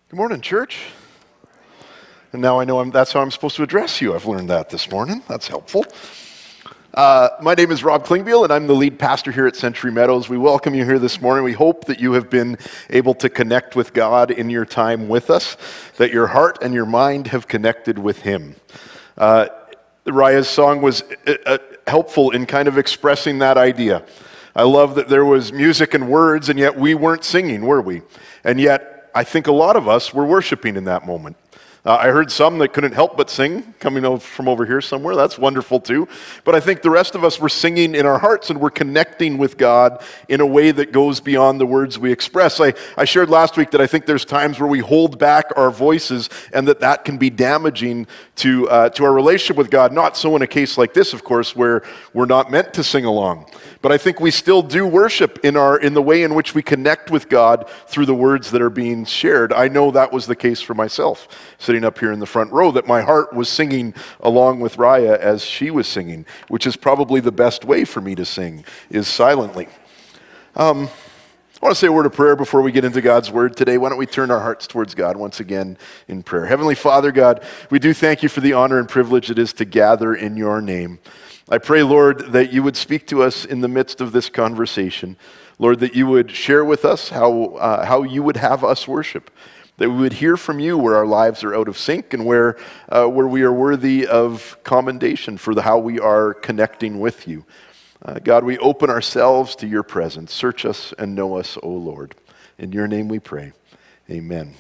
Good morning, church. And now I know that's how I'm supposed to address you. I've learned that this morning. That's helpful. My name is Rob Klingbeil, and I'm the lead pastor here at Century Meadows. We welcome you here this morning. We hope that you have been able to connect with God in your time with us, that your heart and your mind have connected with Him. Raya's song was helpful in kind of expressing that idea. I love that there was music and words, and yet we weren't singing, were we? And yet, I think a lot of us were worshiping in that moment. I heard some that couldn't help but sing, coming from over here somewhere. That's wonderful too. But I think the rest of us were singing in our hearts, and we're connecting with God in a way that goes beyond the words we express. I shared last week that I think there's times where we hold back our voices, and that can be damaging to our relationship with God. Not so in a case like this, of course, where we're not meant to sing along. But I think we still do worship in the way in which we connect with God through the words that are being shared. I know that was the case for myself, sitting up here in the front row, that my heart was singing along with Raya as she was singing, which is probably the best way for me to sing, is silently. I want to say a word of prayer before we get into God's Word today. Why don't we turn our hearts towards God once again in prayer. Heavenly Father, God, we do thank you for the honor and privilege it is to gather in your name. I pray, Lord, that you would speak to us in the midst of this conversation. Lord, that you would share with us how you would have us worship. That we would hear from you where our lives are out of sync and where we are worthy of commendation for how we are connecting with you. God, we open ourselves to your presence. Search us and know us, O Lord. In your name we pray. Amen.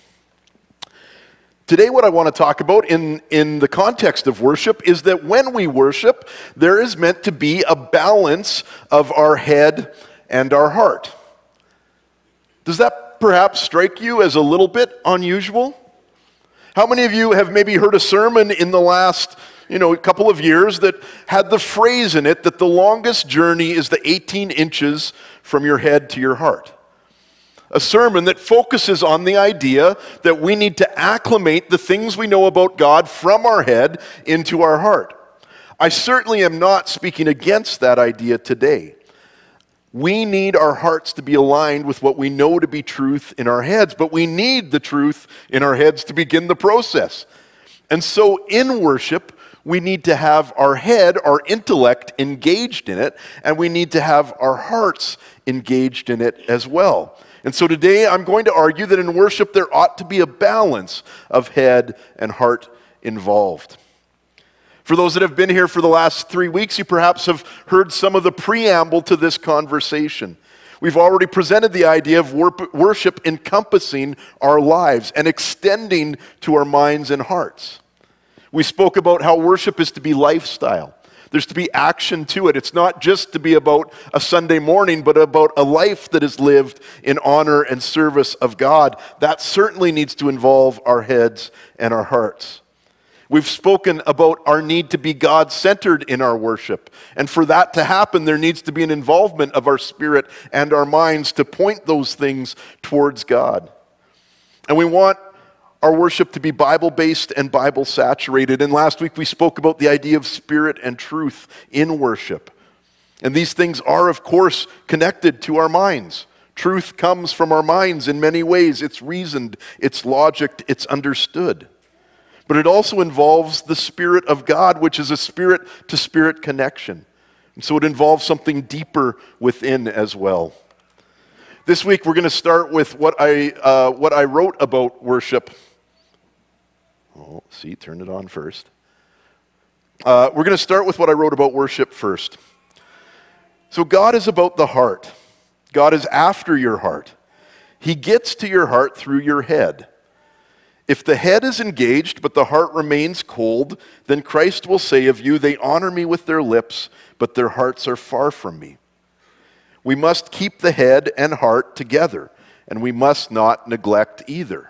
Today, what I want to talk about in the context of worship is that when we worship, there is meant to be a balance of our head and our heart. Does that perhaps strike you as a little bit unusual? How many of you have maybe heard a sermon in the last couple of years that had the phrase in it that the longest journey is the 18 inches from your head to your heart? A sermon that focuses on the idea that we need to acclimate the things we know about God from our head into our heart. I certainly am not speaking against that idea today. We need our hearts to be aligned with what we know to be truth in our heads, but we need the truth in our heads to begin the process. And so in worship, we need to have our head, our intellect engaged in it, and we need to have our hearts engaged in it as well. And so today I'm going to argue that in worship there ought to be a balance of head and heart involved. For those that have been here for the last 3 weeks, you perhaps have heard some of the preamble to this conversation. We've already presented the idea of worship encompassing our lives and extending to our minds and hearts. We spoke about how worship is to be lifestyle. There's to be action to it. It's not just to be about a Sunday morning, but about a life that is lived in honor and service of God. That certainly needs to involve our heads and our hearts. We've spoken about our need to be God-centered in our worship. And for that to happen, there needs to be an involvement of our spirit and our minds to point those things towards God. And we want our worship to be Bible-based and Bible-saturated. And last week we spoke about the idea of spirit and truth in worship. And these things are, of course, connected to our minds. Truth comes from our minds in many ways. It's reasoned, it's logicked, it's understood. But it also involves the Spirit of God, which is a spirit-to-spirit connection. And so it involves something deeper within as well. This week we're going to start with what I wrote about worship. Oh, see, turn it on first. We're going to start with what I wrote about worship first. So God is about the heart. God is after your heart. He gets to your heart through your head. If the head is engaged but the heart remains cold, then Christ will say of you, they honor me with their lips, but their hearts are far from me. We must keep the head and heart together, and we must not neglect either.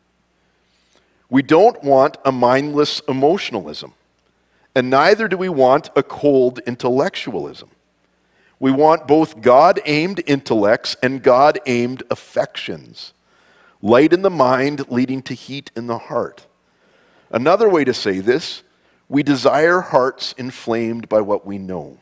We don't want a mindless emotionalism, and neither do we want a cold intellectualism. We want both God-aimed intellects and God-aimed affections. Light in the mind leading to heat in the heart. Another way to say this, we desire hearts inflamed by what we know.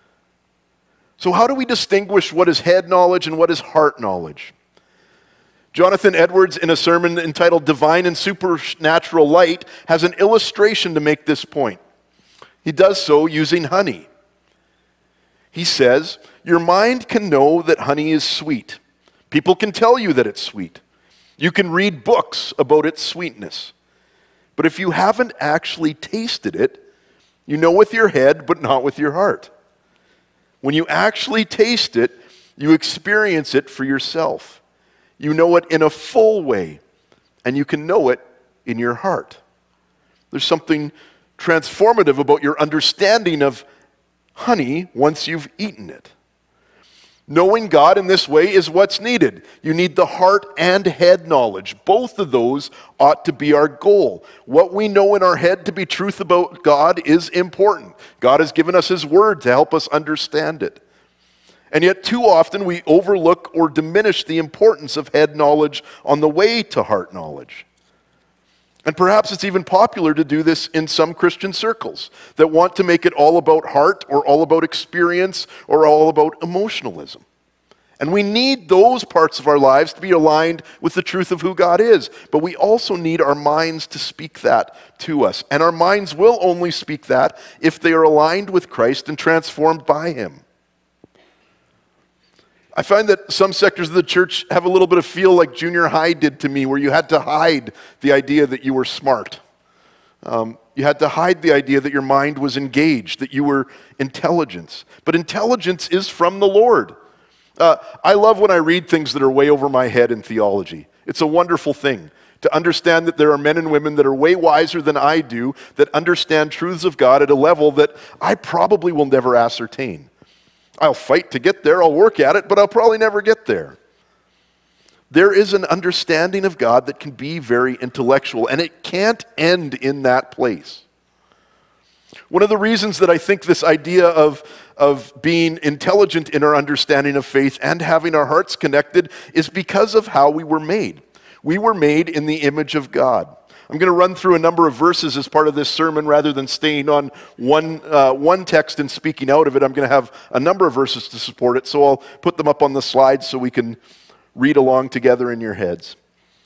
So how do we distinguish what is head knowledge and what is heart knowledge? Jonathan Edwards, in a sermon entitled Divine and Supernatural Light, has an illustration to make this point. He does so using honey. He says, your mind can know that honey is sweet. People can tell you that it's sweet. You can read books about its sweetness. But if you haven't actually tasted it, you know with your head, but not with your heart. When you actually taste it, you experience it for yourself. You know it in a full way, and you can know it in your heart. There's something transformative about your understanding of honey once you've eaten it. Knowing God in this way is what's needed. You need the heart and head knowledge. Both of those ought to be our goal. What we know in our head to be truth about God is important. God has given us His Word to help us understand it. And yet too often we overlook or diminish the importance of head knowledge on the way to heart knowledge. And perhaps it's even popular to do this in some Christian circles that want to make it all about heart or all about experience or all about emotionalism. And we need those parts of our lives to be aligned with the truth of who God is. But we also need our minds to speak that to us. And our minds will only speak that if they are aligned with Christ and transformed by Him. I find that some sectors of the church have a little bit of feel like junior high did to me, where you had to hide the idea that you were smart. You had to hide the idea that your mind was engaged, that you were intelligent. But intelligence is from the Lord. I love when I read things that are way over my head in theology. It's a wonderful thing to understand that there are men and women that are way wiser than I do, that understand truths of God at a level that I probably will never ascertain. I'll fight to get there, I'll work at it, but I'll probably never get there. There is an understanding of God that can be very intellectual, and it can't end in that place. One of the reasons that I think this idea of being intelligent in our understanding of faith and having our hearts connected is because of how we were made. We were made in the image of God. I'm going to run through a number of verses as part of this sermon rather than staying on one text and speaking out of it. I'm going to have a number of verses to support it, so I'll put them up on the slides so we can read along together in your heads.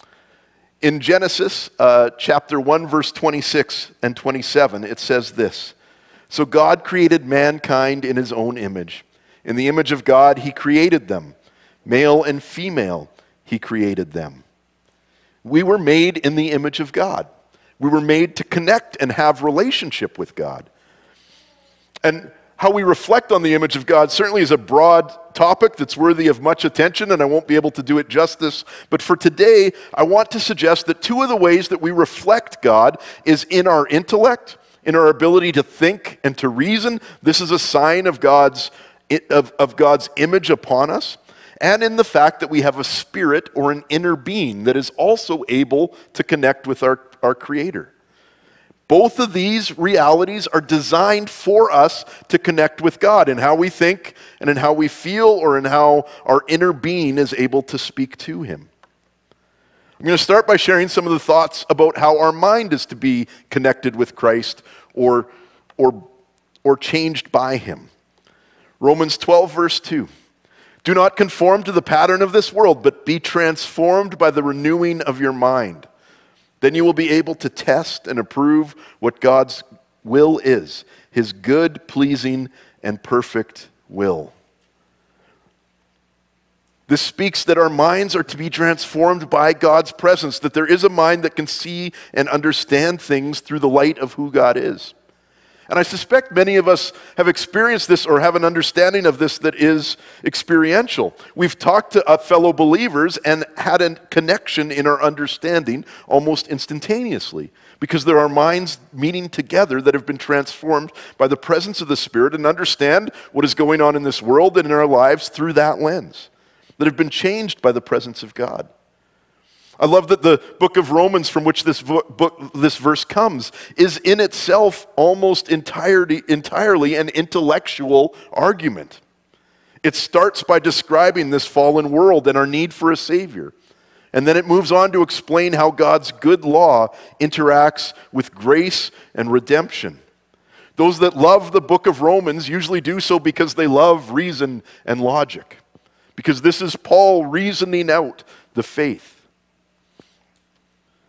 In Genesis chapter 1, verse 26 and 27, it says this, so God created mankind in His own image. In the image of God, He created them. Male and female, He created them. We were made in the image of God. We were made to connect and have relationship with God. And how we reflect on the image of God certainly is a broad topic that's worthy of much attention, and I won't be able to do it justice. But for today, I want to suggest that two of the ways that we reflect God is in our intellect, in our ability to think and to reason. This is a sign of God's image upon us. And in the fact that we have a spirit or an inner being that is also able to connect with our Creator. Both of these realities are designed for us to connect with God in how we think and in how we feel or in how our inner being is able to speak to Him. I'm going to start by sharing some of the thoughts about how our mind is to be connected with Christ or changed by Him. Romans 12, verse 2. Do not conform to the pattern of this world, but be transformed by the renewing of your mind. Then you will be able to test and approve what God's will is, His good, pleasing, and perfect will. This speaks that our minds are to be transformed by God's presence, that there is a mind that can see and understand things through the light of who God is. And I suspect many of us have experienced this or have an understanding of this that is experiential. We've talked to fellow believers and had a connection in our understanding almost instantaneously because there are minds meeting together that have been transformed by the presence of the Spirit and understand what is going on in this world and in our lives through that lens, that have been changed by the presence of God. I love that the book of Romans, from which this verse comes, is in itself almost entirely an intellectual argument. It starts by describing this fallen world and our need for a Savior. And then it moves on to explain how God's good law interacts with grace and redemption. Those that love the book of Romans usually do so because they love reason and logic. Because this is Paul reasoning out the faith.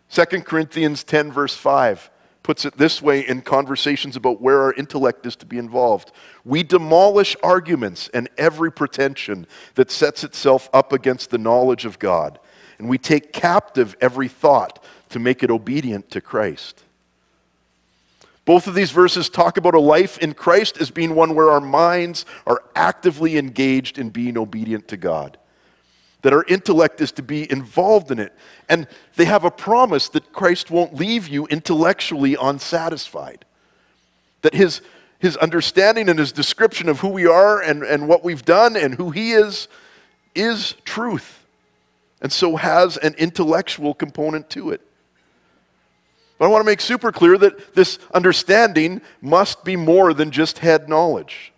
2 Corinthians 10 verse 5 puts it this way in conversations about where our intellect is to be involved. We demolish arguments and every pretension that sets itself up against the knowledge of God, and we take captive every thought to make it obedient to Christ. Both of these verses talk about a life in Christ as being one where our minds are actively engaged in being obedient to God, that our intellect is to be involved in it. And they have a promise that Christ won't leave you intellectually unsatisfied, that his understanding and his description of who we are and what we've done and who he is truth, and so has an intellectual component to it. But I want to make super clear that this understanding must be more than just head knowledge.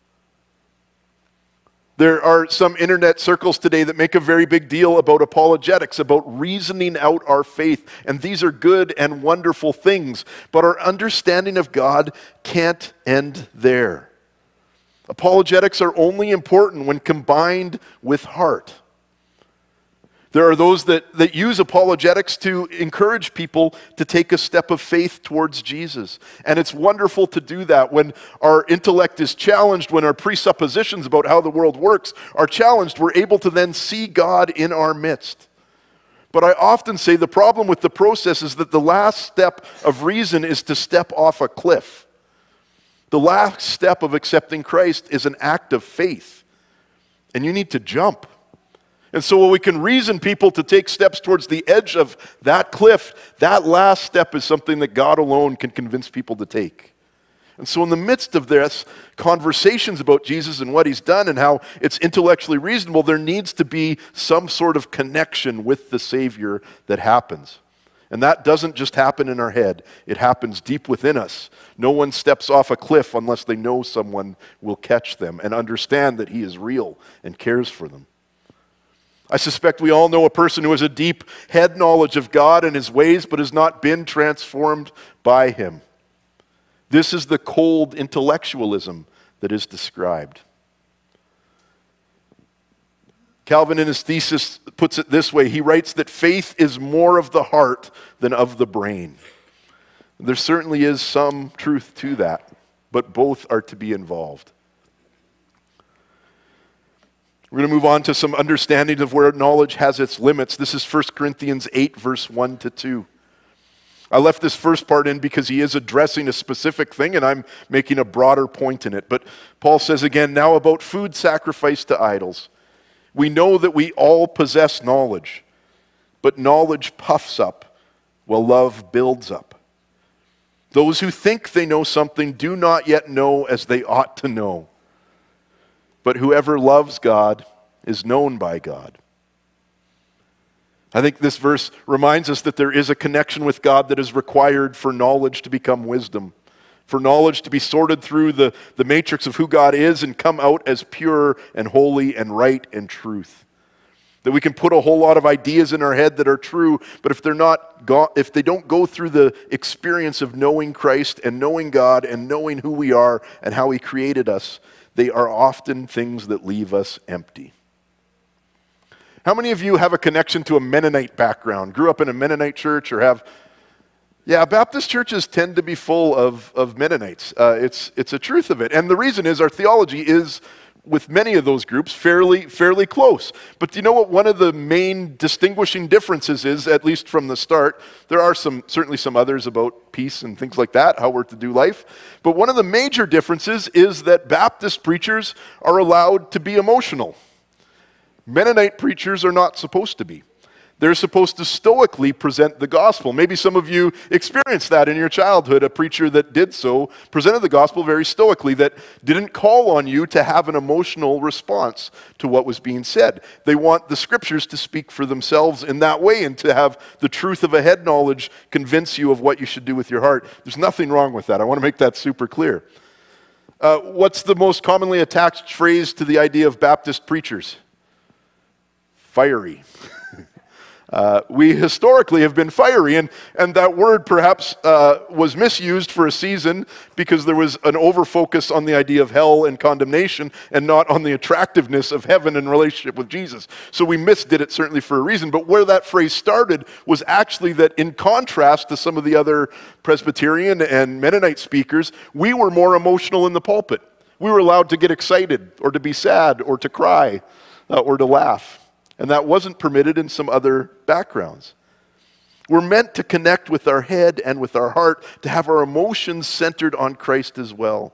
There are some internet circles today that make a very big deal about apologetics, about reasoning out our faith. And these are good and wonderful things. But our understanding of God can't end there. Apologetics are only important when combined with heart. There are those that use apologetics to encourage people to take a step of faith towards Jesus. And it's wonderful to do that when our intellect is challenged, when our presuppositions about how the world works are challenged. We're able to then see God in our midst. But I often say the problem with the process is that the last step of reason is to step off a cliff. The last step of accepting Christ is an act of faith. And you need to jump. And so while we can reason people to take steps towards the edge of that cliff, that last step is something that God alone can convince people to take. And so in the midst of this, conversations about Jesus and what he's done and how it's intellectually reasonable, there needs to be some sort of connection with the Savior that happens. And that doesn't just happen in our head. It happens deep within us. No one steps off a cliff unless they know someone will catch them and understand that he is real and cares for them. I suspect we all know a person who has a deep head knowledge of God and his ways, but has not been transformed by him. This is the cold intellectualism that is described. Calvin, in his thesis, puts it this way. He writes that faith is more of the heart than of the brain. There certainly is some truth to that, but both are to be involved. We're going to move on to some understanding of where knowledge has its limits. This is 1 Corinthians 8, verse 1 to 2. I left this first part in because he is addressing a specific thing, and I'm making a broader point in it. But Paul says again, now about food sacrificed to idols. We know that we all possess knowledge, but knowledge puffs up, while love builds up. Those who think they know something do not yet know as they ought to know. But whoever loves God is known by God. I think this verse reminds us that there is a connection with God that is required for knowledge to become wisdom, for knowledge to be sorted through the matrix of who God is and come out as pure and holy and right and truth. That we can put a whole lot of ideas in our head that are true, but if they don't go through the experience of knowing Christ and knowing God and knowing who we are and how he created us, they are often things that leave us empty. How many of you have a connection to a Mennonite background? Grew up in a Mennonite church or have... Yeah, Baptist churches tend to be full of Mennonites. It's a truth of it. And the reason is our theology is, with many of those groups, fairly close. But do you know what one of the main distinguishing differences is, at least from the start? There are certainly some others about peace and things like that, how we're to do life. But one of the major differences is that Baptist preachers are allowed to be emotional. Mennonite preachers are not supposed to be. They're supposed to stoically present the gospel. Maybe some of you experienced that in your childhood, a preacher that did so, presented the gospel very stoically, that didn't call on you to have an emotional response to what was being said. They want the scriptures to speak for themselves in that way and to have the truth of a head knowledge convince you of what you should do with your heart. There's nothing wrong with that. I want to make that super clear. What's the most commonly attached phrase to the idea of Baptist preachers? Fiery. We historically have been fiery, and that word perhaps was misused for a season because there was an over-focus on the idea of hell and condemnation and not on the attractiveness of heaven and relationship with Jesus. So we misdid it certainly for a reason, but where that phrase started was actually that in contrast to some of the other Presbyterian and Mennonite speakers, we were more emotional in the pulpit. We were allowed to get excited or to be sad or to cry or to laugh. And that wasn't permitted in some other backgrounds. We're meant to connect with our head and with our heart, to have our emotions centered on Christ as well.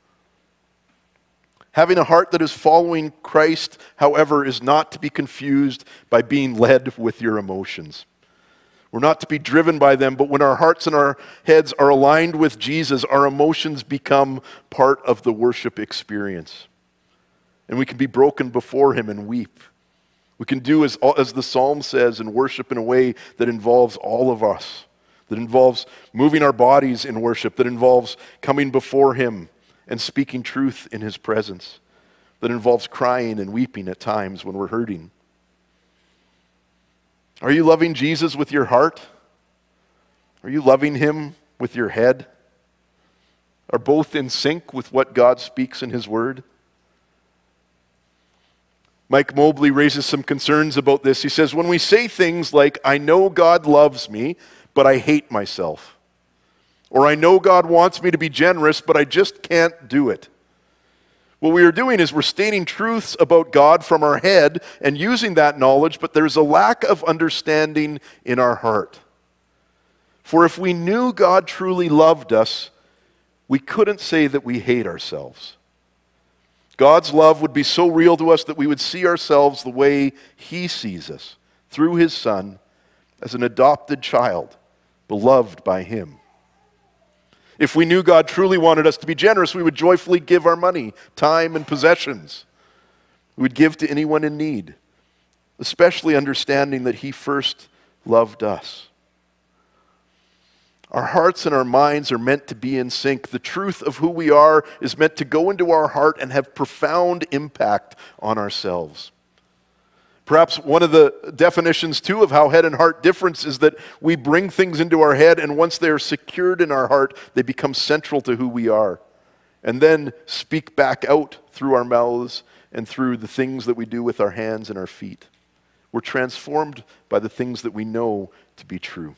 Having a heart that is following Christ, however, is not to be confused by being led with your emotions. We're not to be driven by them, but when our hearts and our heads are aligned with Jesus, our emotions become part of the worship experience. And we can be broken before Him and weep. We can do as the Psalm says and worship in a way that involves all of us, that involves moving our bodies in worship, that involves coming before Him and speaking truth in His presence, that involves crying and weeping at times when we're hurting. Are you loving Jesus with your heart? Are you loving Him with your head? Are both in sync with what God speaks in His Word? Mike Mobley raises some concerns about this. He says, when we say things like, I know God loves me, but I hate myself, or I know God wants me to be generous, but I just can't do it. What we are doing is we're stating truths about God from our head and using that knowledge, but there's a lack of understanding in our heart. For if we knew God truly loved us, we couldn't say that we hate ourselves. God's love would be so real to us that we would see ourselves the way He sees us, through His Son, as an adopted child, beloved by Him. If we knew God truly wanted us to be generous, we would joyfully give our money, time, and possessions. We would give to anyone in need, especially understanding that He first loved us. Our hearts and our minds are meant to be in sync. The truth of who we are is meant to go into our heart and have profound impact on ourselves. Perhaps one of the definitions, too, of how head and heart differs is that we bring things into our head, and once they are secured in our heart, they become central to who we are, and then speak back out through our mouths and through the things that we do with our hands and our feet. We're transformed by the things that we know to be true.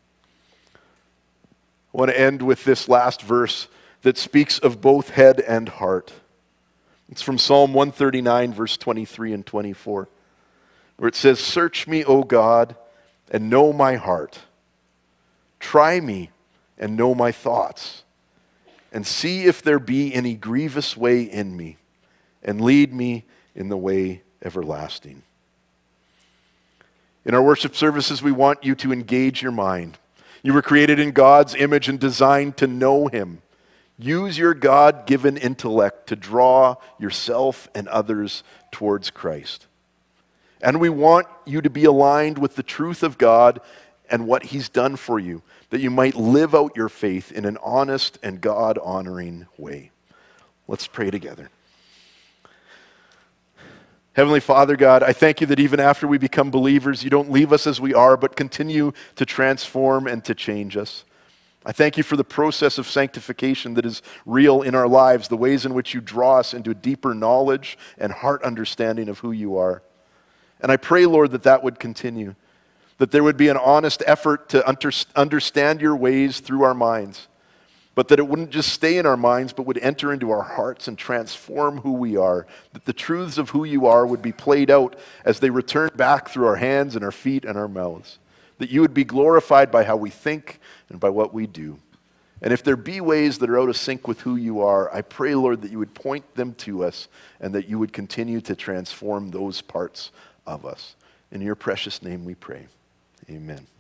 I want to end with this last verse that speaks of both head and heart. It's from Psalm 139, verse 23 and 24, where it says, "Search me, O God, and know my heart. Try me and know my thoughts, and see if there be any grievous way in me, and lead me in the way everlasting." In our worship services, we want you to engage your mind. You were created in God's image and designed to know Him. Use your God-given intellect to draw yourself and others towards Christ. And we want you to be aligned with the truth of God and what He's done for you, that you might live out your faith in an honest and God-honoring way. Let's pray together. Heavenly Father, God, I thank You that even after we become believers, You don't leave us as we are, but continue to transform and to change us. I thank You for the process of sanctification that is real in our lives, the ways in which You draw us into a deeper knowledge and heart understanding of who You are. And I pray, Lord, that that would continue, that there would be an honest effort to understand Your ways through our minds, but that it wouldn't just stay in our minds, but would enter into our hearts and transform who we are, that the truths of who You are would be played out as they return back through our hands and our feet and our mouths, that You would be glorified by how we think and by what we do. And if there be ways that are out of sync with who You are, I pray, Lord, that You would point them to us and that You would continue to transform those parts of us. In Your precious name we pray. Amen.